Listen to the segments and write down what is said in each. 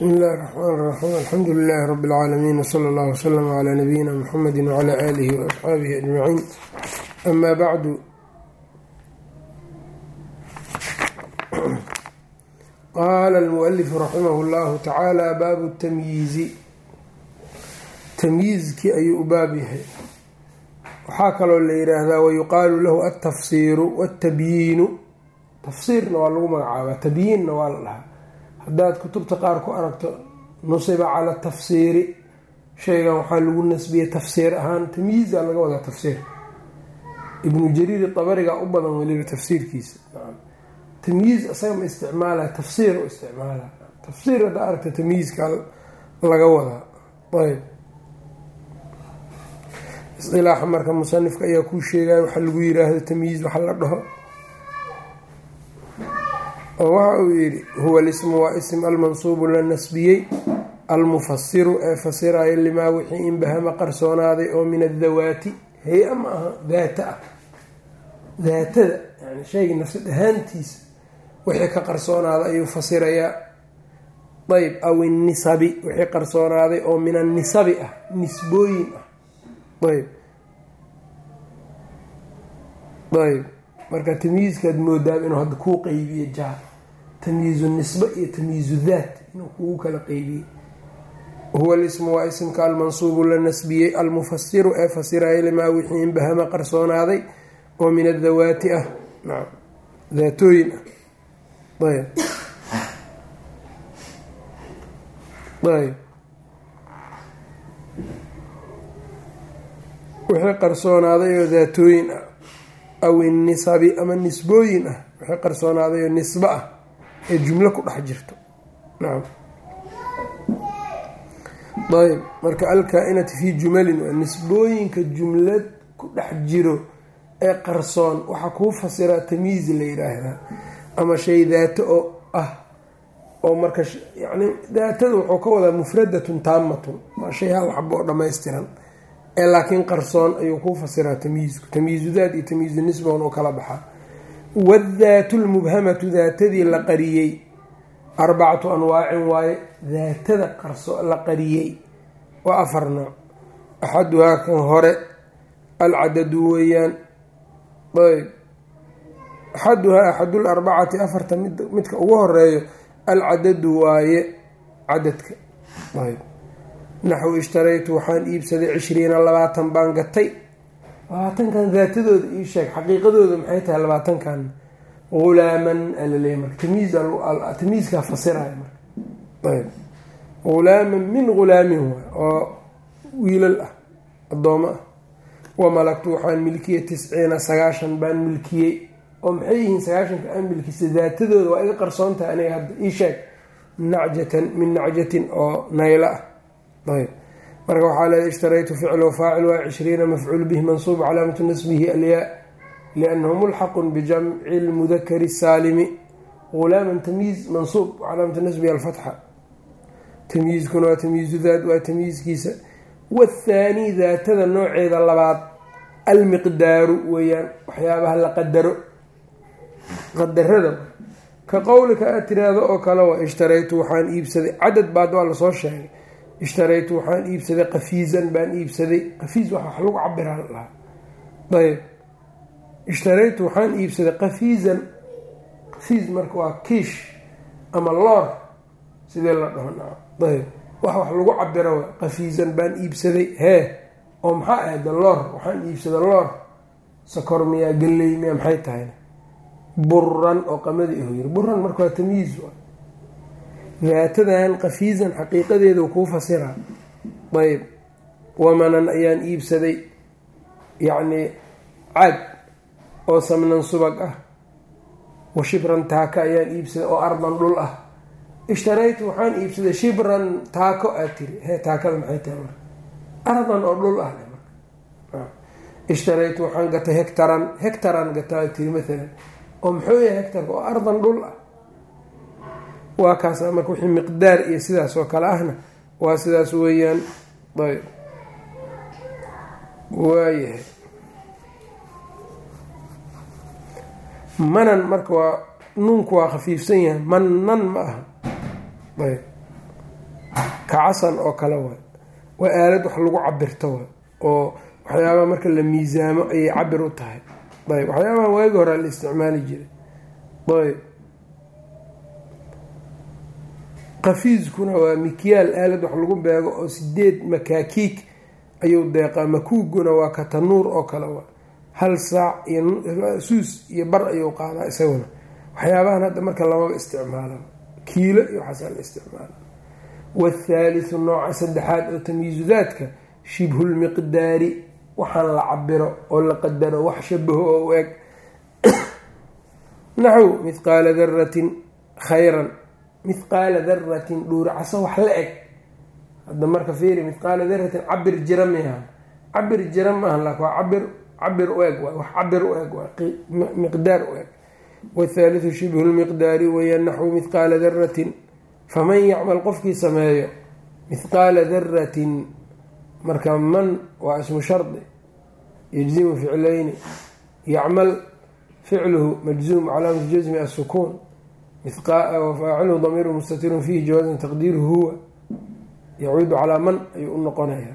بسم الله الرحمن الرحيم الحمد لله رب العالمين وصلى الله وسلم على نبينا محمد وعلى آله وأصحابه أجمعين. أما بعد، قال المؤلف رحمه الله تعالى: باب التمييز. تمyiizkii ayuu u baab yahay. waxaa kaloo la yidhaahdaa wayuqaalu lahu altafsiiru waاtabyiinu. tafsiirna waa lagu magacaabaa, tabyiinna waa la dhahaa. haddaad kutubta qaar ku aragto nusiba cala tafsiiri, shaygan waxaa lagu nasbiyey tafsiir ahaan. tamyiizaa laga wadaa tafsiir. ibnu jariir dabariga u badan weliba tafsiirkiisa. tamyiiz isaga ma isticmaala, tafsiir u isticmaala. tafsiir haddaa aragta tamyiizka laga wadaa. ayb, isilaaxa marka musanifka ayaa kuu sheegaya waxa lagu yiraahdo tamyiiz waxa la dhaho. oo waxa uu yidhi huwa lismu waa ism almansuubu la nasbiyey, almufasiru ee fasiraya limaa wixii inbahama qarsoonaaday oo min adawaati, hay-a ma aha daata ah, daatada yani shayga nafsad ahaantiisa wixii ka qarsoonaaday ayuu fasirayaa. ayb, aw innisabi wixii qarsoonaaday oo min annisabi ah, nisbooyin ah. ayb marka tamyiizkaad moodaaba inuu hadda kuu qeybiye jaar tamyiizu nisba iyo tamyiizu daat inuu kugu kala qeybiye. huwa lismu waa isimka almansuubu la nasbiyey, almufasiru ee fasiraya limaa wixii inbahama qarsoonaaday oo min adawaati ah, naam daatooyin ah. ayb ayb wixii qarsoonaaday oo daatooyin ah, aw innisabi ama nisbooyin ah, wixii qarsoonaaday oo nisbo ah ee jumlo ku dhex jirto. nacam. ayb marka alkaa-inati fii jumalin waa nisbooyinka jumlad ku dhex jiro ee qarsoon waxaa kuu fasiraa tamyiiz la yidhaahdaa. ama shay daato oo ah oo marka yani daatada wuxuu ka wadaa mufradatun taamatun, waa shay hal xabo oo dhammaystiran ee laakiin qarsoon ayuu kuu fasiraa tamyiizku. tamyiizu daat iyo tamyiizu nisban oo kala baxaa. wadaatu lmubhamatu, daatadii la qariyey, arbacatu anwaacin waaye. daatada la qariyey waa afar nooc. axaduhaa kan hore alcadadu weeyaan. ayb, axaduhaa axadul arbacati, afarta midka ugu horeeyo alcadadu waaye, cadadka. ayb, naxw ishtaraytu waxaan iibsaday 20 baan gatay. 20kan daatadooda ii sheeg, xaqiiqadooda maxay tahay 20kan? hulaaman alaleey marka tamyiizkaa fasiraya marka. ayb, hulaaman min hulaamin waay oo wiilal ah, addoomo ah. wamalagtu waxaan milkiyey 90 baan milkiyey. oo maxay yihiin 90ka aan milkisay? daatadooda waa iga qarsoontahay aniga hadda ii sheeg. nacjatan min nacjatin oo naylo ah. ayb marka waxaa leeday ishtaraytu ficlu faacil waa 20 mafcuul bihi mansuub calaamatu nasbihi alyaa liannahu mulxaqun bijamci lmudakari saalimi. hulaaman tamyiiz mansuub calaamatu nasbihi alfatxa. tamyiizkuna waa tamyiizu daat, waa tamyiizkiisa. wathaani daatada nooceeda labaad almiqdaaru weeyaan, waxyaabaha la qadaro, qadarada. ka qowlika aad tiraahdo oo kale waa ishtaraytu waxaan iibsaday, cadad baad waa lasoo sheegay. ishtaraytu waxaan iibsaday qafiizan baan iibsaday. qafiiz wax lagu cabiraa lahaa. ayb, ishtaraytu waxaan iibsaday qafiizan. qafiiz marka waa kiish ama loor sidee la dhaho. ayb, wax lagu cabiro wa. qafiizan baan iibsaday. hee, oo maxaa ahayd? loor. waxaan iibsaday loor. sokor miyaa, galley miyaa, maxay tahay? buran oo qamadi ihu yiri. buran marka waa tamyiiz. daatadan qafiizan xaqiiqadeedu kuu fasiraa. ayb, wamanan ayaan iibsaday, yacni caag oo samnan subag ah. wa shibran taako ayaan iibsaday oo ardan dhul ah. ishtaraytu waxaan iibsaday shibran taako aad tiri. hee, taakada maxay tahay marka? ardan oo dhul ah. ishtaraytu waxaan gatay hektaran gata aad tiri maalan. oo muxuu yahay hektarka? oo ardan dhul ah. waa kaas marka wixii miqdaar iyo sidaas oo kale ahna waa sidaas weeyaan. ayb, waayahay. manan marka waa nuunku waa khafiifsan yahay, manan ma aha. ayb, kacasan oo kale waay, waa aalad wax lagu cabirto waay, oo waxyaabaha marka la miisaamo ayay cabir u tahay. ayb waxyaabaha waagi hore la isticmaali jiray. ayb qafiiskuna waa mikyaal, aalad wax lagu beego oo 8 makaakiig ayuu deeqaa. makuuguna waa ka tanuur oo kale waa, 1 saac iyo suus iyo bar ayuu qaadaa isaguna. waxyaabahan hadda marka lamaba isticmaalo, kiilo iyo waxaasaa la isticmaala. waathaalithu nooca saddexaad oo tamyiizu daadka shibhulmiqdaari, waxaan la cabiro oo la qadaro wax shabaho oo u eg. naxw mithqaala daratin khayran, mithqaala daratin dhuuricaso wax la eg. hadda marka fiiri, mithqaala daratin cabir jira miha, cabir jira maaha, laakin waa cabir u eg waay, wax cabir u eg waay, miqdaar u eg. waathaalithu shibhu lmiqdaari weyaan naxwu mithqaala daratin, faman yacmal qofkii sameeyo mithqaala daratin, marka man waa ismu shardi yajzimu ficlayni, yacmal ficluhu majzuum calaamatu jasmi asukuun, wafaaciluhu damiiru mustatirun fiihi jawaazan taqdiiruhu huwa, yacuudu calaa man ayuu u noqonayaa.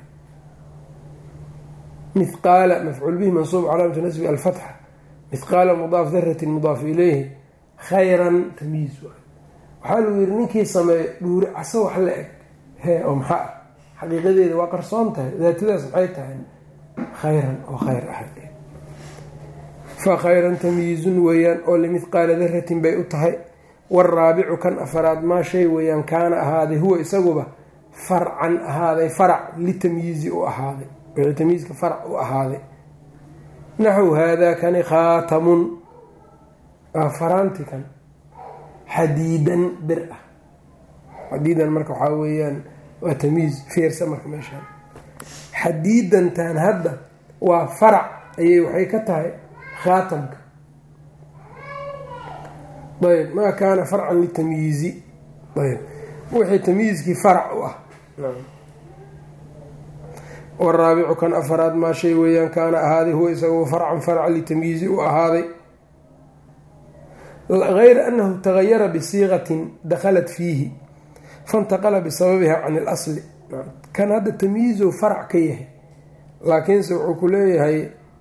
mithqaala mafcuul bihi mansuub calaamatu nasbi alfatxa, mithqaala mudaaf daratin mudaaf ilayhi, khayran tamyiiz waay. waxaa lagu yihi ninkii sameeyo dhuuri caso wax la eg, hee oo maxaa ah, xaqiiqadeeda waa qarsoon tahay, daatadaas maxay tahay, khayran oo khayr ah. fa khayran tamyiizun weeyaan oo limithqaala daratin bay u tahay. waaraabicu kan afaraad maa shay weeyaan kaana ahaaday huwa isaguba farcan ahaaday, farac litamyiizi u ahaaday, wixii tamyiizka farac u ahaaday. naxw haadaa kani khaatamun, waa faraanti kan, xadiidan bir ah. xadiidan marka waxaa weeyaan waa tamyiiz, fiirsa marka meeshaan xadiidantan hadda waa farac ayay waxay ka tahay khaatamka. ayb maa kaana farcan litamyiizi, ayb wixii tamyiizkii farac u ah. waraabicu kan afaraad maa shay weeyaan kaana ahaaday huwa isagoo farcan farac litamyiizi u ahaaday, gayra anahu tagayara bisiiqatin dakhalat fiihi faintaqala bisababiha can ilasli. kan hadda tamyiizu farac ka yahay, laakiinse wuxuu ku leeyahay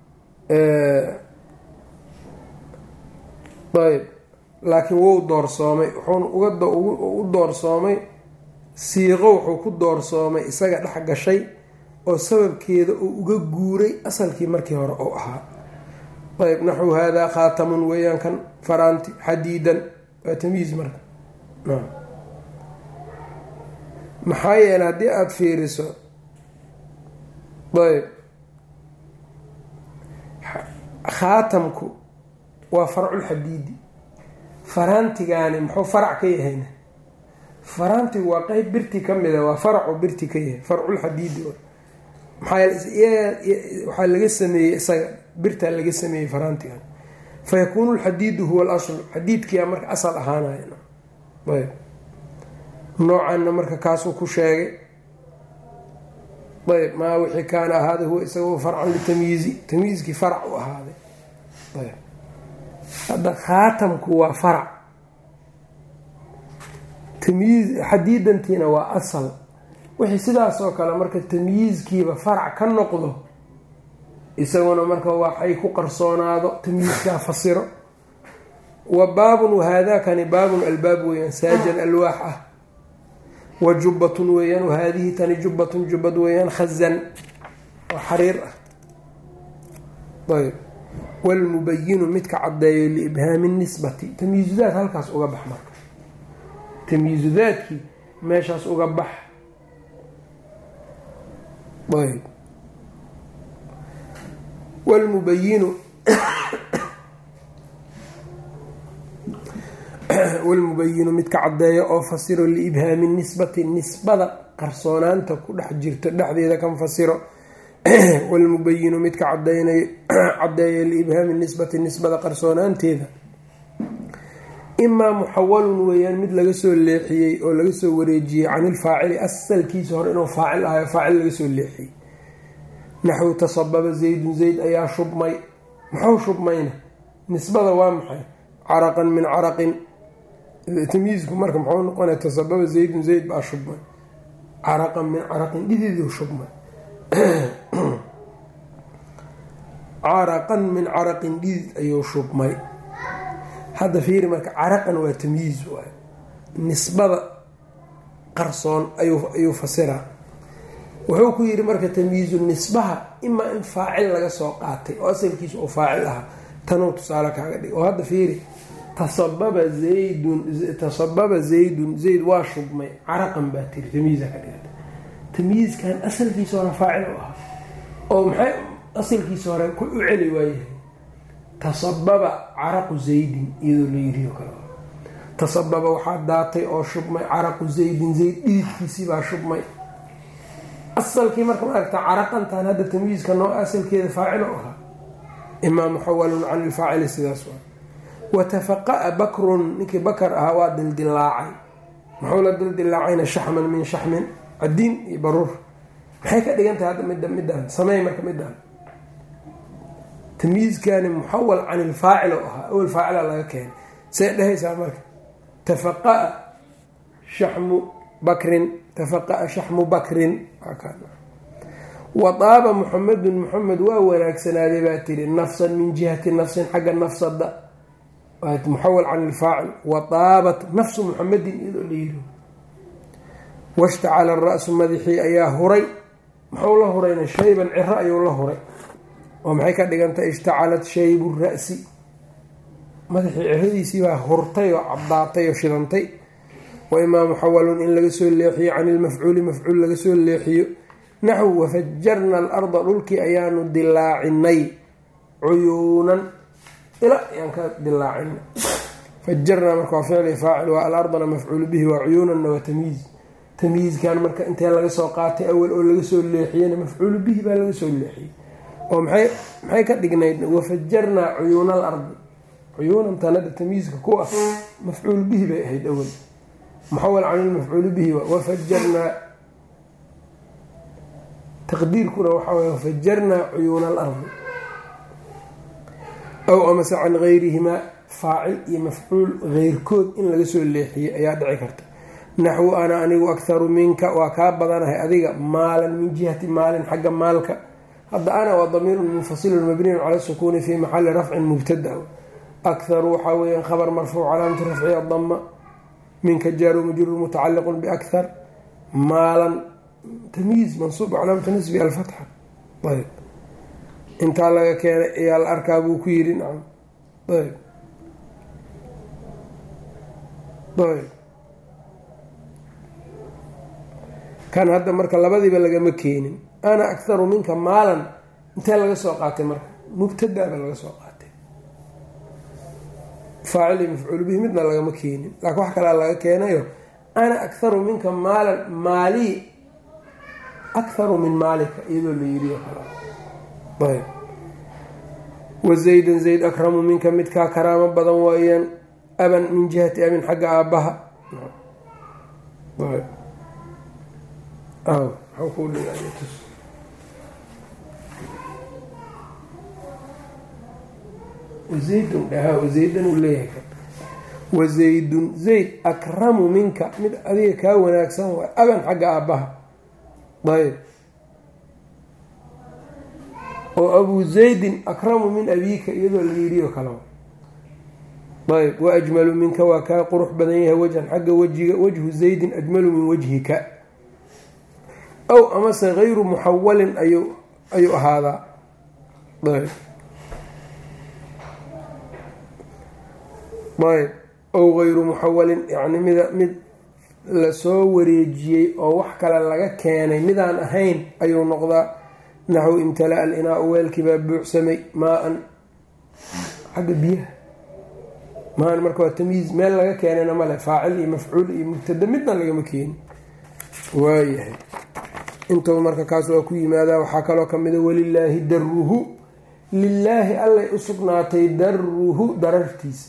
ayb laakiin wou doorsoomay, wuxuuna u doorsoomay siiqo, wuxuu ku doorsoomay isaga dhex gashay oo sababkeeda uu uga guuray asalkii markii hore oo ahaa. ayb naxwu haadaa khaatamun weeyaan kan faraanti, xadiidan waa tamyiiz marka. maxaa yeelay haddii aada fiiriso, ayb khaatamku waa farculxadiidi, faraantigaani muxuu farac ka yahayna, faraantigu waa qeyb birti ka mida, waa faracu birti ka yahay, farculxadiidi. maxaa yeele waxaa laga sameeyey isaga birtaa laga sameeyey faraantigan, fayakuunu lxadiidu huwa alaslu, xadiidkiia marka asal ahaanaya. ayb noocanna marka kaasuu ku sheegay. ayb maa wixii kaana ahaaday huwa isagoo farcan litamyiizi, tamyiizkii farac u ahaaday. ayb hadda khaatamku waa farac, tamyiiz xadiidantiina waa asal. wixii sidaas oo kale marka tamyiizkiiba farac ka noqdo, isaguna marka waxay ku qarsoonaado tamyiizkaa fasiro. wa baabun, wahaadaakani baabun albaab weeyaan, saajan alwaax ah. wa jubbatun weeyaan, wahaadihi tani jubbatun jubbad weeyaan, khazan oo xariir ah. ayb walmubayinu midka caddeeyo liibhaami nisbati, tamyiizudaad halkaas uga bax marka, tamyiizudaadkii meeshaas uga bax. ayb walmubayinu walmubayinu midka caddeeya oo fasiro liibhaami nisbati, nisbada qarsoonaanta ku dhex jirto dhexdeeda kan fasiro. walmubayinu midka caddeeya liibhaami nisbati, nisbada qarsoonaanteeda, imaa muxawalun weeyaan mid laga soo leexiyey oo laga soo wareejiyey can ilfaacili, asalkiisa hore inuu faacil ahayo faacil laga soo leexiyey. naxwu tasababa zaydun, zayd ayaa shubmay. muxuu shubmayna, nisbada waa maxay, caraqan min caraqin. tamyiizku marka muxuu noqonaya, tasababa zaydun, zayd baa shubmay. caraqan min caraqin dhididuu shubmay caraqan min caraqin dhidid ayuu shubmay. hadda fiiri marka caraqan waa tamyiiz waay, nisbada qarsoon ayuu fasiraa. wuxuu ku yidhi marka tamyiizu nisbaha imaa in faacil laga soo qaatay oo asalkiisa uu faacil ahaa, tanuu tusaale kaaga dhig. oo hadda fiiri tasababa zaydun zayd waa shubmay caraqan baa tiri, tamyiiza ka dhigata. tamyiizkan asalkiisa hore faacil u ahaa oo maxay asalkiisa hore ku u celi waayahay tasababa caraqu zaydin iyadoo la yiriyo kale. tasababa waxaa daatay oo shubmay caraqu zaydin, zayd dhididkiisii baa shubmay. asalkii marka maaragta caraqantan hadda tamyiizka noo asalkeeda faacil u ahaa, imaa muxawalun can ilfaacili sidaas waa. watafaqa'a bakrun ninkii bakar ahaa waa dildilaacay. muxuu la dildilaacayna shaxman min shaxmin, cadiin iyo baruur. maxay ka dhigan tahay hadda midaan sameey marka midaan tamyiizkani muxawal can ilfaacil u ahaa, awel faacila laga keenay. say dhehaysaa marka tafaqa'a shaxmu bakrin, tafaqa'a shaxmu bakrin. wadaaba muxamedun muxamed waa wanaagsanaaday baa tiri, nafsan min jihati nafsin xagga nafsada, muxawal can ilfaacil. wadaabat nafsu muxamedin iyadoo la yiri. washtacala ra-su madaxii ayaa huray. muxuu la hurayna shayban ciro ayuu la huray. oo maxay ka dhigantay ishtacalat shaybu ra'si, madaxii ciradiisii baa hurtay oo caddaatay oo shidantay. wa imaa muxawalun in laga soo leexiyo can ilmafcuuli mafcuul laga soo leexiyo, naxw wafajarna alarda dhulkii ayaanu dilaacinay cuyuunan ila ayaan ka dilaacinay. fajarnaa marka waa ficli faacil, waa alardana mafcuulu bihi, waa cuyuunanna waa tamyiiz. tamyiizkan marka intee laga soo qaatay awal oo laga soo leexiyena mafcuulu bihi baa laga soo leexiyey. oo maxay ka dhignayd wafajarnaa cuyuuna alardi, cuyuunan tanada tamyiizka ku ah mafcuulu bihi bay ahayd awal, muxawal can ilmafcuulu bihi wafajarnaa. taqdiirkuna waxaa way wafajarnaa cuyuuna alardi. aw amase can gayrihimaa, faacil iyo mafcuul keyrkood in laga soo leexiyey ayaa dhici karta. naxwu ana anigu akharu minka waa kaa badanahay adiga, maalan min jihati maalin xagga maalka. hadda ana waa damiirun munfasilun mabniyun cala sukuuni fii maxali rafcin mubtada. akharu waxaa weeyaan khabar marfuuc calaamatu rafcihi adama, minka jaaru majruur mutacaliqun biakhar. maalan tamyiiz mansuub calaamatu nasbi alfatxa. ayb intaa laga keenay ayaa la arkaa buu ku yidhi. nacam ayb ayb kan hadda marka labadiiba lagama keenin. ana akharu minka maalan intee laga soo qaatay marka mubtadaaba laga soo qaatay, faacil iyo mafcuul bihi midna lagama keenin. laakiin wax kalaa laga keenayo ana akharu minka maalan, maalii akharu min maalika iyadoo la yiriyo kala. ayb wazaydan zayd akramu minka midkaa karaamo badan waayaan, aban min jihati abin xagga aabbaha. zaydun uu leeyahay wazaydun zayd akramu minka mid adiga kaa wanaagsan waay, aban xagga aabbaha. ayb oo abu zaydin akramu min abiika iyadoo la yiriyo kale. ayb wa ajmalu minka waa kaa qurux badan yahay wajhan xagga wajiga, wajhu zaydin ajmalu min wajhika. aw amase gayru muxawalin ayuu ahaadaa. ayb ow gayru muxawalin yani mid lasoo wareejiyey oo wax kale laga keenay midaan ahayn ayuu noqdaa. naxw imtala alinaa-u weelkii baa buuxsamay maa-an xagga biyaha. maan marka waa tamyiiz, meel laga keenayna male, faacil iyo mafcuul iyo mubtada midna lagama keeni. waayahay intaba marka kaas waa ku yimaadaa. waxaa kaloo kamida walilaahi daruhu, lilaahi allay u sugnaatay daruhu darartiisa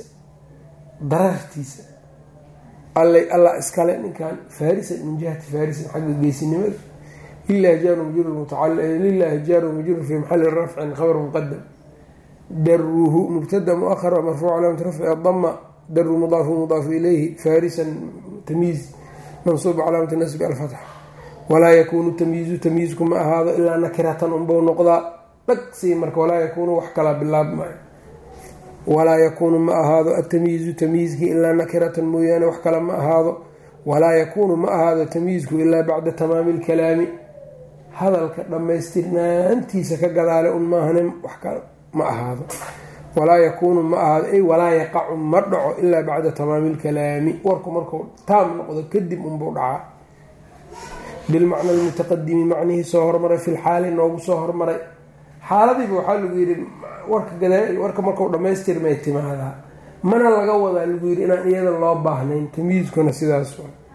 alla iskale ninkan faarisan min jihati faarisan xagga geysinimada. lilahi jaaru majruur mutacalliq, lilahi jaaru majruur fi maxali rafcin khabar muqadam. daruhu mubtada muahar waa marfuuc calaamatu rafci adama. daru mudaafu mudaafu ilayhi. faarisan tamyiiz mansuub calaamatu nasbi alfatxa. walaa yakuunu tamyiizu tamyiizku ma ahaado ilaa nakiratan unbuu noqdaa dhagsii marka walaa yakuunu wax kala bilaabmaayo. walaa yakuunu ma ahaado atamyiizu tamyiizkii ilaa nakiratan mooyaane wax kale ma ahaado. walaa yakuunu ma ahaado tamyiizku ilaa bacda tamaami lkalaami hadalka dhammaystirnaantiisa ka gadaale un maahane wax kale ma ahaado. walaa yakuunu ma ahaado ay walaa yaqacu ma dhaco ilaa bacda tamaami lkalaami warku markuu taam noqdo kadib unbuu dhacaa. bilmacna almutaqadimi macnihii soo hormaray fi lxaali noogu soo hormaray xaaladiiba waxaa lagu yidhi warka markuu dhammaystirmay timaadaa mana laga wadaa lagu yidhi inaan iyada loo baahnayn. tamyiizkuna sidaas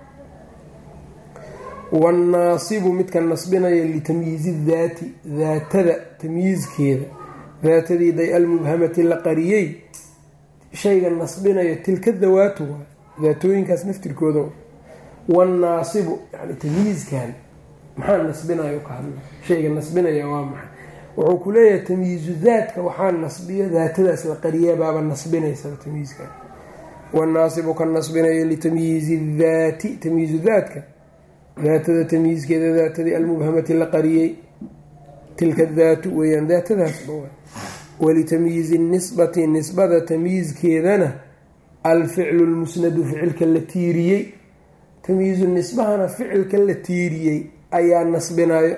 wanaasibu midka nasbinaya litamyiizi daati daatada tamyiizkeeda daatadiiday almubhamati la qariyey shayga nasbinaya tilka dawaatu waa daatooyinkaas naftirkooda. wanaasibu yani tamyiizkan maxaa nasbinayo ka hadla shayga nasbinaya waa maxay wuxuu ku leeyahay tamyiizu daadka waxaa nasbiyo daatadaas la qariya baaba nasbinaysa tamyiizkan. wanaasibu ka nasbinaya litamyiizi daati tamyiizu daadka daatada tamyiizkeeda daatadii almubhamati la qariyey tilka daatu weyaan daatadaasba walitamyiizi nisbati nisbada tamyiizkeedana alficlu lmusnadu ficilka la tiiriyey tamyiizu nisbahana ficilka la tiiriyey ayaa nasbinayo.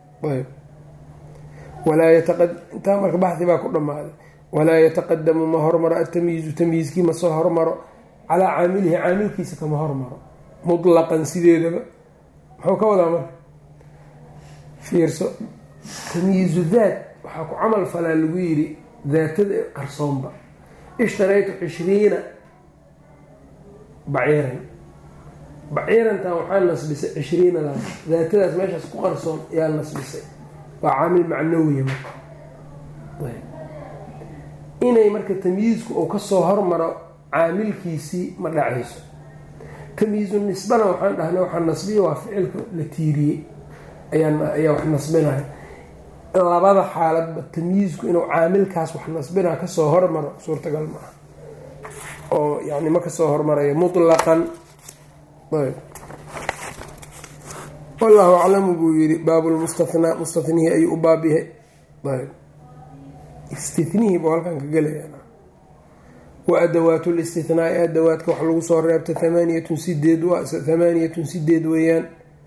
intaa marka baxdi baa ku dhammaaday. walaa yataqadamu ma hormaro atamyiizu tamyiizkii ma soo hormaro calaa caamilihi caamilkiisa kama hormaro mutlaqan sideedaba. muxuu ka wadaa marka fiirso tamyiizu daat waxaa ku camal falaa lagu yidhi daatada qarsoonba ishtaraytu 20 baciiran baciirantan waxaa nasbisay 20daas daatadaas meeshaas ku qarsoon ayaa nasbisay waa caamil macnawiya marka inay marka tamyiizku uu kasoo hormaro caamilkiisii ma dhacayso. tamyiizu nisbana waxaan dhahnay waxaa nasbiya waa ficilka la tiiriyey ayaa wax nasbinaya. labada xaaladba tamyiizku inuu caamilkaas wax nasbinaa kasoo hormaro suurtagal maaha oo yani ma kasoo hormarayo mutlaqan. wallahu aclamu buu yidhi baabulmustathnaa mustathnihii ayuu u baab yahay. istithnihii buu halkan ka gelaya. wa adawaatu listithnaai adawaadka wax lagu soo reebta 8 weeyaan.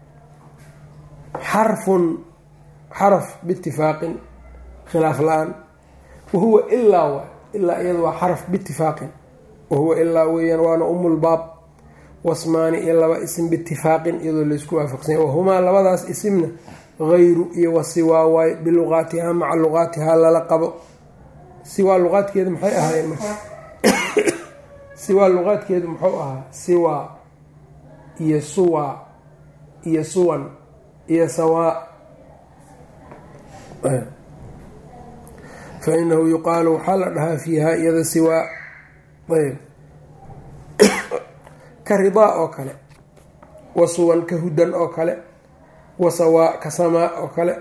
xaraf biitifaaqin khilaaf la-aan wahuwa ilaa iyada waa xaraf biitifaaqin wahuwa ilaa weeyaan waana umulbaab. wasmaani iyo 2 isim biitifaaqin iyadoo laysku waafaqsanya wahumaa labadaas isimna hayru iyo wasiwaa waay biluqaatihaa maca luqaatihaa lala qabo. siwaa luqaadkeedu maxay ahaayeen marka siwaa luqaadkeedu muxuu ahaa siwaa iyo suwaa iyo suwan iyo sawaa. fa inahu yuqaalu waxaa la dhahaa fiihaa iyada siwaa ka ridaa oo kale wasuwan ka hudan oo kale wasawaa ka samaa oo kale.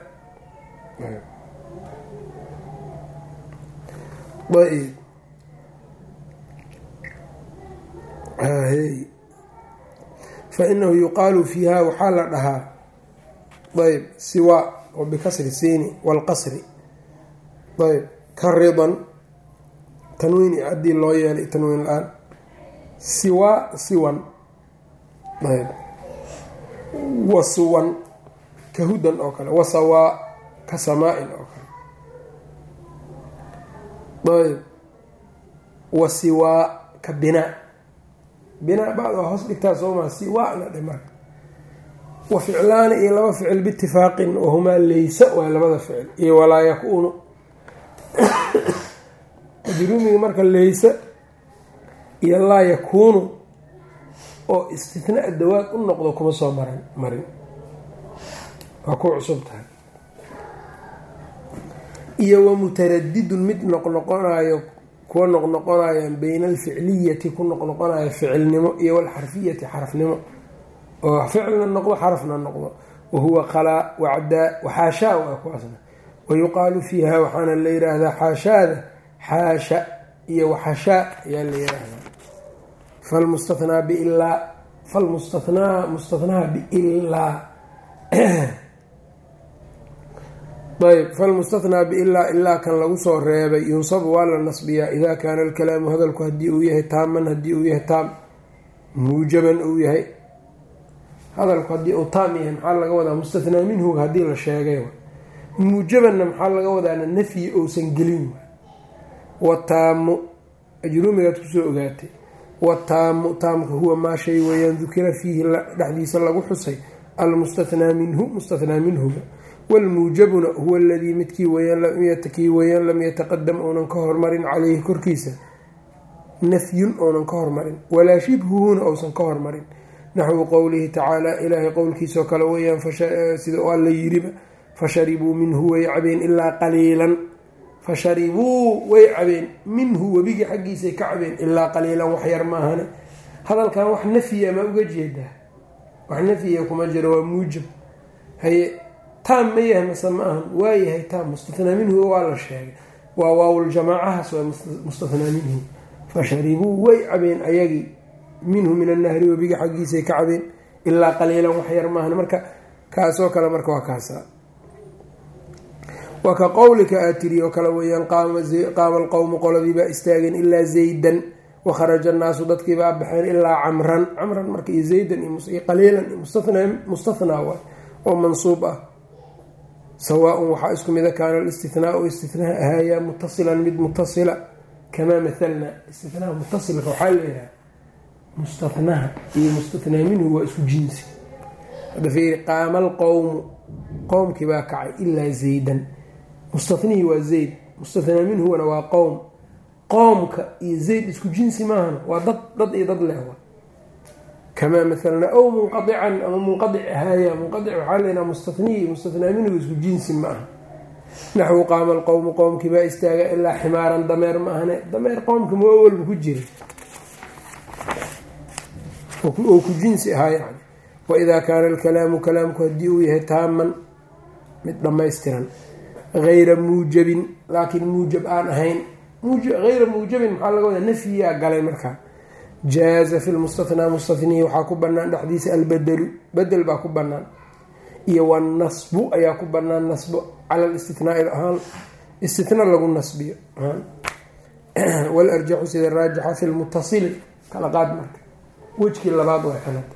fa inahu yuqaalu fiihaa waxaa la dhahaa ayb siwaa oo bikasri siini waalqasri ayb ka ridan tanwiini haddii loo yeelay tanwiin la-aan siwaa siwan ayb wasuwan ka hudan oo kale wasawaa ka samaa-in oo kale ayb wasiwaa ka binaa bacd waa hoos dhigtaa sooma siwaana dhe marka wa ficlaani iyo 2 ficil biitifaaqin wahumaa laysa waa 2 ficil iyo walaa yakuunu ajrumiga marka laysa iyo laa yakuunu oo istithnaa dawaad u noqdo kuma soo marin waa ku cusub tahay. iyo wamutaradidun mid noqnoqonayo kuwa noqnoqonayaan bayna alficliyati ku noqnoqonayo ficilnimo iyo walxarfiyati xarafnimo oo ficilna noqdo xarafna noqdo wahuwa qalaa wacdaa waxaashaa waa kuwaasna. wayuqaalu fiiha waxaana la yiraahdaa xaashaada xaasha iyo waxashaa ayaa la yiraahdaa. falmustathnaa biilaa falmustathnaha biilaa ayb falmustathnaa biilaa ilaa kan lagu soo reebay yunsabu waa la nasbiyaa idaa kaana alkalaamu hadalku haddii uu yahay taaman, haddii uu yahay taam, muujaban uu yahay. hadalku haddii uu taam yahay maxaa laga wadaa? mustathnaa minhuga haddii la sheegay. muujabanna maxaa laga wadaana nafyi ousan gelin. wataamu ajruumigaad kusoo ogaatay. wataamu taamka huwa maa shay weeyaan dukira fiihi dhexdiisa lagu xusay almustathnaa minhu mustathnaa minhuga. waalmuujabuna huwa aladii midkii weyaan lam yataqadam oonan ka hormarin caleyhi korkiisa nafyun oonan ka hormarin walaa shibhuhuna ousan ka hormarin. naxwu qowlihi tacaala ilaahay qowlkiisoo kale weyaan sida u alla yiriba fasharibuu minhu way cabeen ilaa qaliilan. fasharibuu way cabeen minhu webigii xaggiisay ka cabeen ilaa qaliilan wax yar maahane. hadalkan wax nafyiya ma uga jeedaa? wax nafyiya kuma jiro, waa muujab. haye taam ma yahay mase ma ahan? waa yahay taam. mustathnaa minhu waa la sheegay, waa waawuljamaacahaas waa mustathnaa minhu. fasharibuu way cabeen ayagii minhu min annahri webiga xaggiisay ka cabeen ilaa qaliilan wax yar maahan. marka kaasoo kale marka waa kaasa. waa ka qowlika aad tiri oo kale weyaan qaama alqowmu qoladiibaa istaageen ilaa zaydan wakharaja annaasu dadkiibaa baxeen ilaa camran. camran marka iyo zaydan iyo qaliilan mustathnaa waay oo mansuub ah. sawaaun waxaa isku mida kaana alistithnaau istithnaha ahaayaa mutasilan mid mutasila kamaa mahalna. istithnaha mutasilka waxaa leeyahay mustathnaha iyo mustathnaa minhu waa isku jinsi. hadda fiiri, qaama alqowmu qowmkii baa kacay ilaa zaydan, mustathnihii waa zayd, mustathnaa minhuwana waa qowm. qowmka iyo zayd isku jinsi maahana, waa dad iyo dad leh. kamaa mahalna ow munqadican ama munqadic ahaaya. munqadic waxaa leeyahay mustathnihi iyo mustathnaa minhu isku jinsi ma aha. naxwu qaama alqowmu qowmkii baa istaaga ilaa ximaaran dameer ma ahane. dameer qowmka ma awalba ku jira oo ku jinsi ahaa yani. waidaa kaana alkalaamu kalaamku haddii uu yahay taaman mid dhammaystiran hayra muujabin laakiin muujab aan ahayn. hayra muujabin maxaa laga wadaa? nafyiyaa galay markaa. jaaza fi lmustathnaa mustathnihi waxaa ku banaan dhexdiisa albedelu bedel baa ku banaan iyo wanasbu ayaa ku banaan. nasbo cala listithnaai ahaan istithna lagu nasbiyo. walarjaxu sida raajixa fi lmutasili kala qaad marka wejkii labaad waa xanad.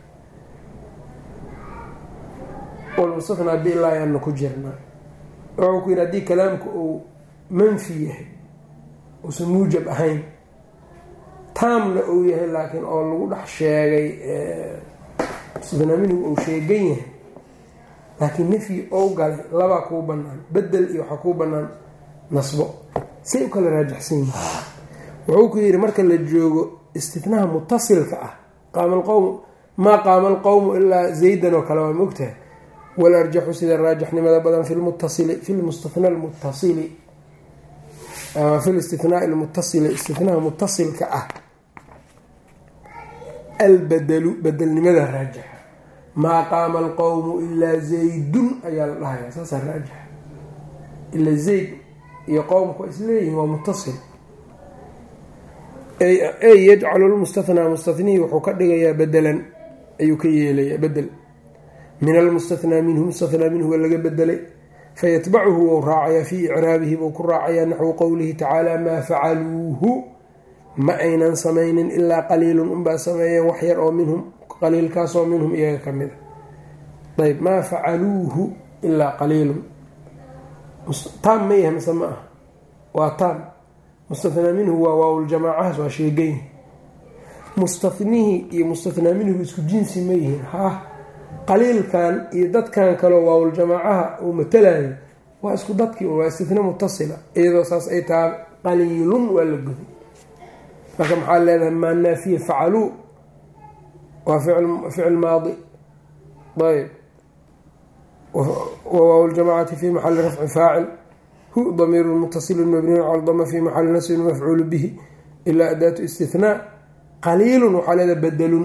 walmustathnaa biilaa ayaana ku jirnaa. wuxuu ku yidhi haddii kalaamku uu manfi yahay uusan muujab ahayn, taamna uu yahay laakiin oo lagu dhex sheegay mustathnaa minhu uu sheegan yahay laakiin nafyi ou galay, labaa kuu banaan, bedel iyo waxaa kuu banaan nasbo. say u kala raajixsan yihin. wuxuu ku yidhi marka la joogo istithnaha mutasilka ah, qaama alqowm maa qaama alqowmu ilaa zaydan oo kale waa mogtahay. walarjaxu sida raajixnimada badan fi lmustathnaa lmutasili fi listithnaai lmutasili istithnaha mutasilka ah albedelu bedelnimada raajixa. maa qaama alqowmu ilaa zaydun ayaa la dhahayaa, saasaa raajixa. ilaa zayd iyo qowmku isleeyihin waa mutasil. ay yajcalu lmustathnaa mustathnii wuxuu ka dhigayaa bedelan, ayuu ka yeelayaa bedel min almustathnaa minhu mustathnaa minhu laga bedelay. fayatbacuhu wou raacayaa fii icraabihi buu ku raacayaa naxwu qowlihi tacaala maa facaluuhu ma aynan samaynin ilaa qaliilun unbaa sameeyeen wax yar oo minhum, qaliilkaasoo minhum iyaga ka mid a. ayb maa facaluuhu ilaa qaliilun taam ma yahay mise ma ah? waa taam. mustathnaa minhu waa waawuljamaacahaas waa sheegayn. mustathnihii iyo mustathnaa minhu isku jinsi ma yihiin? qaliilkan iyo dadkan kaleo waawuljamaacaha uu matalayo waa isku dadkii, waa istithna mutasila. iyadoo saas ay tahay qaliilun waa la goday. marka maxaa leedahay? maa naafiya facaluu waa ficil maadi. ayb wawaaw-ljamaacati fi maxali rafci faacil hu damiiru mutasilin mabniyu cala dama fi maxali nasbin mafcuulu bihi ilaa adaatu istithnaa. qaliilun waxaa leedahay bedelun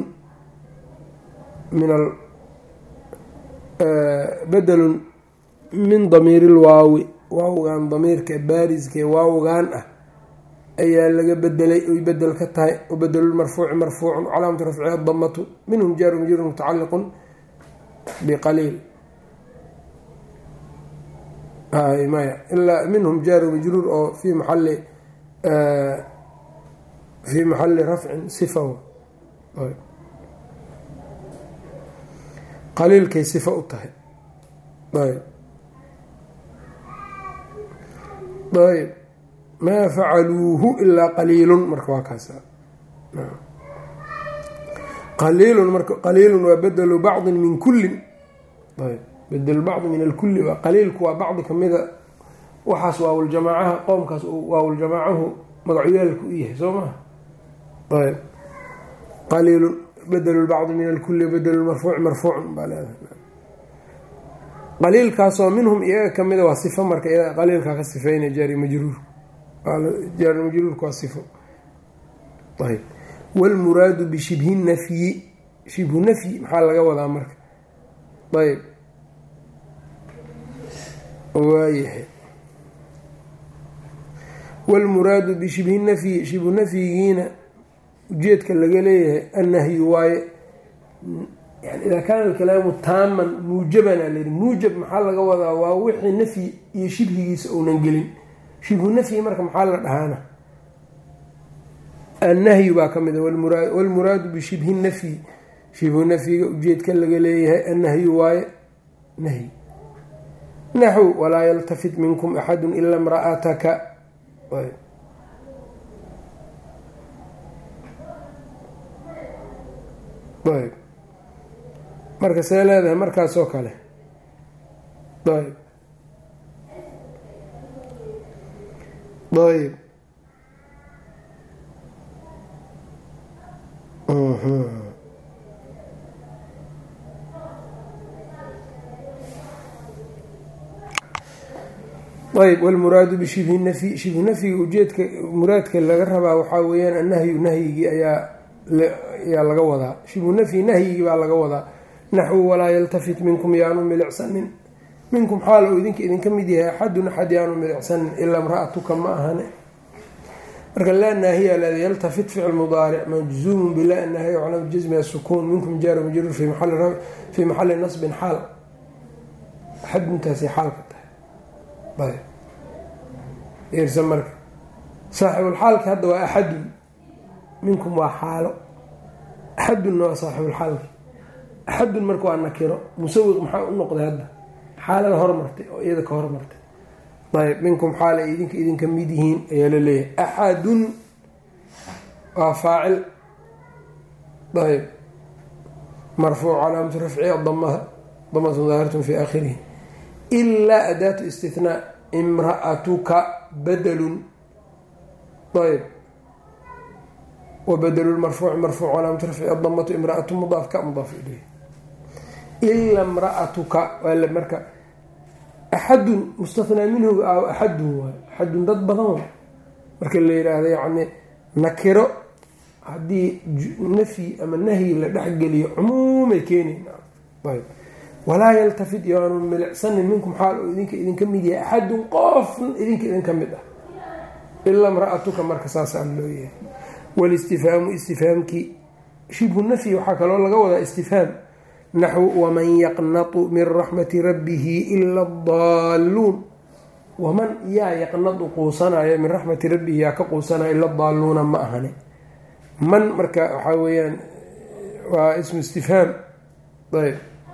min damiiri lwaawi, waawgan damiirka baariska ee waawgan ah ayaa laga bedelay oy bedel ka tahay. wabedelulmarfuuci marfuucun calaamatu rafciha damatu minhum jaaru majruurun mutacaliqun biqaliil. maya ilaa minhum jaaru majruur oo fii maxali rafcin sifa qaliilkay sifa u tahay. ayb maa facaluuhu ilaa qaliilun marka waa kaas qaliilun marka qaliilun waa bedelu bacdi min kullin. ayb bedelu bacdi min alkulli waa qaliilku waa bacdi kamida waxaas waawuljamaacaha qowmkaas waawuljamaacahu magacyaalku u yahay soo maha. ayb qaliilun bedelu lbacdi min alkulli bedelu marfuuci marfuucun baa leedahay. qaliilkaasoo minhum iyaga kamida waa sifo marka iyaga qaliilkaa ka sifeynaya jaari majruurka waa sifo. ayb wlmuraadu bishibhi nafyi shibhu nafyi maxaa laga wadaa marka. ayb waayahay wlmuraadu bishibhi nafyi shibhu nafyigiina ujeedka laga leeyahay annahyu waaye. yani idaa kaana alkalaamu taaman muujabana layihi muujab maxaa laga wadaa waa wixii nafyi iyo shibhigiisa uunan gelin. shibhu nafyi marka maxaa la dhahaana annahyu baa ka mida wlmuraadu bishibhi nafyi shibhu nafyiga ujeedka laga leeyahay annahyu waaye nahyi. naxw walaa yaltafit minkum axadu ila mra'ataka. ayb marka see leedahay markaasoo kale. ayb ayb ayb wlmuraadu bishibhi nafyi shibhu nafyiga ujeedka muraadka laga rabaa waxaa weeyaan annahyu nahyigii ayaa laga wadaa. shibhu nafyi nahyigii baa laga wadaa. naxwu walaa yaltafit minkum yaanu milicsanin minkum xaal uu idinka mid yahay axadun axad yaanu milicsanin ilaa imra'atuka ma ahane. marka laa naahiya leeda yaltafit ficl mudaaric majzuumun bilaa naahiya calama jasmi asukuun minkum jaaru majruur fii maxali nasbin xaal axaduntaasay xaal ka tahay. ayb irsa marka saaxibulxaalki hadda waa axadun minkum waa xaalo axadunna waa saaxibulxaalki. axadun marka waa nakiro musawiq maxaa u noqday hadda xaalada hormartay oo iyada ka hormartay. ayb minkum xaal ay idinka mid yihiin ayaa la leeyahay. axadun waa faacil. ayb marfuuc calaamatu rafciha damatun daahiratun fi aakhirihi ilaa adaatu istithnaa imra'atuka badalun. ayb wabadlu marfuuci marfuuc calaamatu rafciha damatu imra'atu mudaaf ka mudaaf ilayh ila imra'atuka waa marka axadun mustathnaa minhu axadun waay axadun dad badan waay marka la yidhaahdo yacni nakiro haddii nafyi ama nahyi la dhexgeliyo cumuumay keenayna. ayb walaa yaltafid yaanu milicsanin minkum xaal oo idinka mid yahay axadun qofn idinka mid ah ilaa imra'atuka marka saasaa loo yahay. walistifhaamu istifhaamkii shibhu nafyi waxaa kaloo laga wadaa istifhaam naxw waman yaqnatu min raxmati rabbihi ila adaaluun. waman yaa yaqnadu quusanaya min raxmati rabbihi yaa ka quusanaya ila daaluuna ma ahane. man marka waxaa weeyaan waa ismu istifhaam. ayb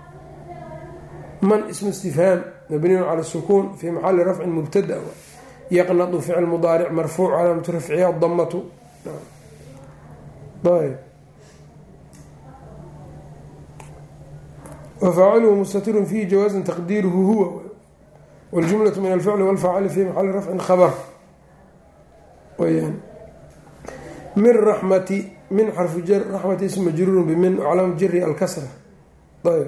man ismu istifhaam mabniyun cala sukuun fii maxali rafcin mubtada. yaqnadu ficl mudaaric marfuuc calaamatu rafciha damatu. ayb wafaaciluhu mustatirun fiihi jawaazan taqdiiruhu huwa waljumlatu min alficli walfaacili fi maxali rafcin khabar weyaan. min raxmati min xarfu jar raxmati ism majruurun bimin calaamatu jari alkasra. ayb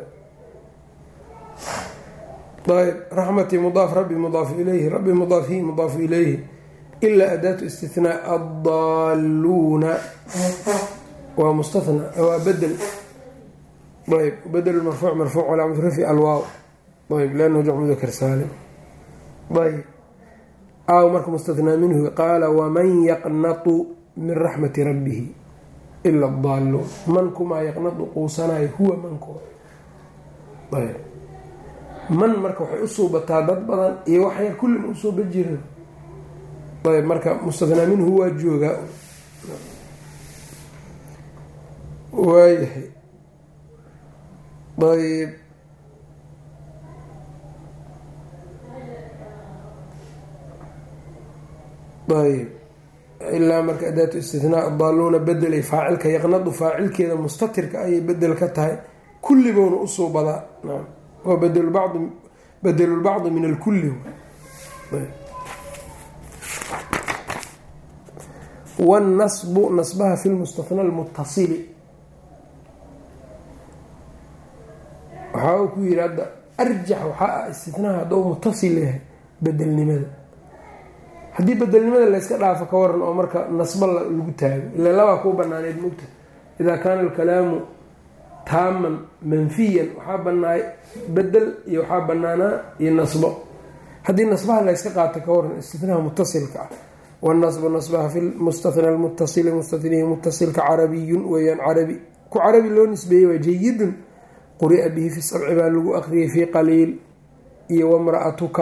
ayb raxmati mudaaf rabbi mudaafu ilayhi rabbi mudaaf hi mudaafu ilayhi ilaa adaatu istithnaa addaaluuna waa mustathnaa waa bedel. ayb bedel marfuuc marfuuc calaamatu rafci alwaaw. ayb liannahu jamcu mudakar saalim. ayb aaw marka mustathnaa minhu qaala waman yaqnatu min raxmati rabbihi ila adaaluun man kumaa yaqnadu quusanayo huwa mankooda. ayb man marka waxay u suubataa dad badan iyo waxyar kullin u suuba jirin. ayb marka mustathnaa minhu waa joogaa. waayahay ayb ayb ilaa marka adaatu istithnaa daaluuna bedelay faacilka yaqnadu faacilkeeda mustatirka ayay bedel ka tahay kulliboona u suubadaa. waa bedelulbacdi min alkulli. wاnnasbu nasbaha fi lmustathnaa almutasili waxaa uu ku yidhi hadda arjax waxaa ah istithnaaha hadduu mutasil yahay bedelnimada. haddii bedelnimada layska dhaafo ka waran oo marka nasbo lagu taago ila labaa kuu banaaneed mogta. idaa kaana alkalaamu taaman manfiyan waxaa banaay bedel iyo waxaa banaanaa iyo nasbo. haddii nasbaha layska qaato ka waran istithnaaha mutasilka ah. wاnasbu nasbaha fi mustathnaa almutasili mustathnihii mutasilka carabiyun weeyaan carabi ku carabi loo nisbeeyey waa jayidun quri'a bihi fi sabci baa lagu akriyay fii qaliil iyo wamra'atuka.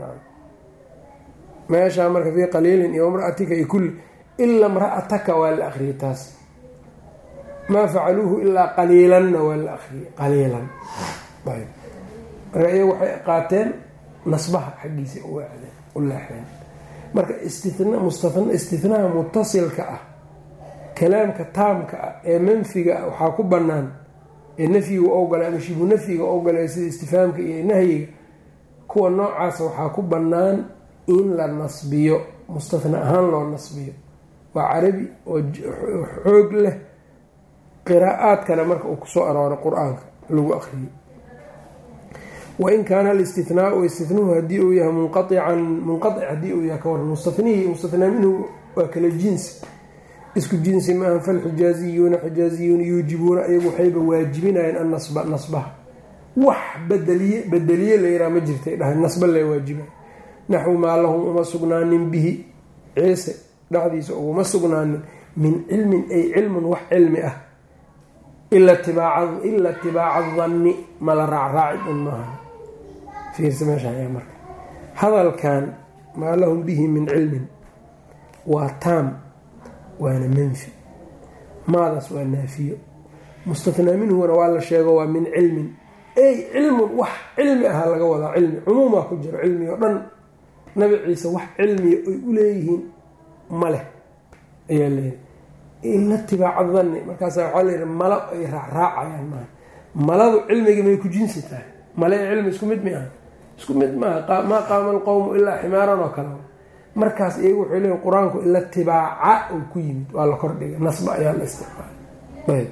meeshaa marka fii qaliilin iyo wamra'atika iyo kulli ilaa mra'ataka waa la akriyay taas. maa facaluuhu ilaa qaliilanna waa la akriyay qaliilan. marka iyagu waxay qaateen nasbaha xaggiisa u leexdeen. marka istithnaa mutasilka ah kalaamka taamka ah ee manfiga ah waxaa ku banaan ee nafyiga ogolay ama shibu nafyiga ogolay sida istifaamka iyo nahyiga. kuwa noocaasa waxaa ku banaan in la nasbiyo mustathna ahaan loo nasbiyo. waa carabi oo xoog leh qiraa'aadkana marka uu kusoo arooray qur-aanka lagu akriyo. wain kaana alistithnaau istithnuhu haddii uu yahay munqaic haddii uu yahay ka waran mustathnihii mustathnaa minhu waa kala jinsi isku jinsi maaha. falxijaaziyuuna xijaaziyuun yuujibuuna ayagu waxayba waajibinayeen annasba nasbaha. wax bedeliye la yiraa ma jirtay dhahay nasba lee waajibay. naxwu maa lahum uma sugnaanin bihi ciise dhexdiisa uguma sugnaanin min cilmin ay cilmun wax cilmi ah ila itibaaca danni mala raacraaci un maaha. fiirsa meeshaan marka hadalkan maa lahum bihi min cilmin waa taam waana manfi. maadaas waa naafiyo. mustathnaa minhuna waa la sheego waa min cilmin ay cilmun wax cilmi ahaa laga wadaa. cilmi cumuumaa ku jiro cilmi oo dhan. nabi ciise wax cilmiya ay u leeyihiin ma leh ayaa leeyahay ila itibaaca danni. markaasa waxaa layihi malo ay raacraacayaan maaha. maladu cilmiga may ku jinsi tahay. male ee cilmi isku mid mi aha isku mid maaha. maa qaama alqowmu ilaa ximaaran oo kale. markaas iyagu wuxuu leeyahy qur-aanku ila itibaaca uu ku yimid waa la kordhiga nasba ayaa la isticmaalay.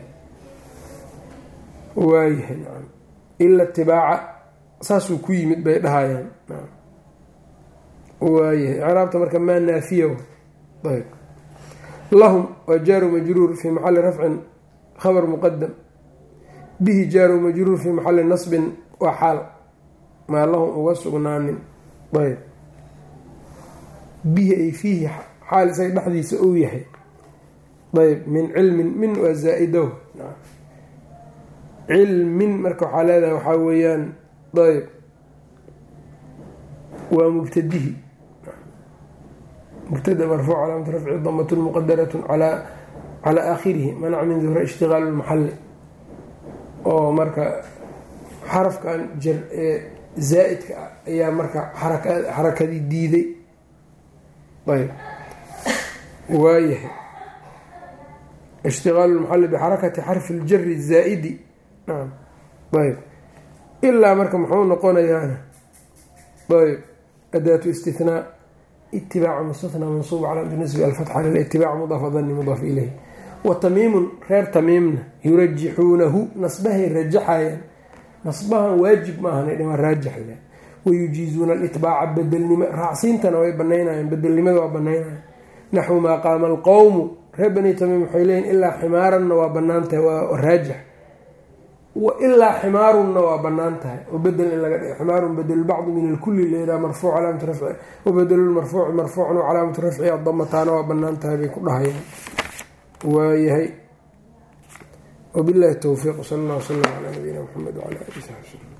waayahay nacam ila itibaaca saasuu ku yimid bay dhahayaan. waayahay ciraabta marka maa naafiya. ayb lahum waa jaaru majruur fii maxali rafcin khabar muqadam bihi jaaru majruur fii maxali nasbin waa xaal maa lahum uga sugnaanin. ayb bihi ay fiihi xaal isaga dhexdiisa uu yahay. ayb min cilmin min waa zaa-idow cilmin marka waxaa leedahay waxaa weeyaan ayb waa mubtadihi mubtada marfuuc calaamatu rafci damatun muqadaratun calaa aakhirihi manac min duhra ishtiqaal lmaxali. oo marka xarafkan jar ee zaa-idka ah ayaa marka xarakadii diiday. ayb waayahay ishtiqaalu lmaxali bixarakati xarfi ljari zaa-idi. nacam ayb ilaa marka muxuu noqonayaana ayb adaatu istithnaa itibaacu mustathnaa mansuub calaamatu nasbi alfatxa lilitibaac mudaaf danni mudaaf ilayh. wa tamiimun reer tamiimna yurajixuunahu nasbahay rajaxayaan. nasbahan waajib maahan dhima raajixle. wayujiizuuna alitbaaca bedelnimo raacsiintana way banaynayaan bedelnimada waa banaynayaan. naxwu maa qaama alqowmu reer bani tamiim waxay leeyihin ilaa ximaaranna waa banaan tahay waa raajix. wa ilaa ximaarunna waa banaan tahay oo bedel in laga dhigo. ximaarun bedelulbacdi min alkulli leedaha marfuuc calaamatu rafci wabedelulmarfuuci marfuucun calaamatu rafci adamataana waa banaan tahay bay ku dhahayaan. waayahay wabillahi towfiiq. sal allah wslam calaa nabiyina muxamed wcala alihi saxbi wslm.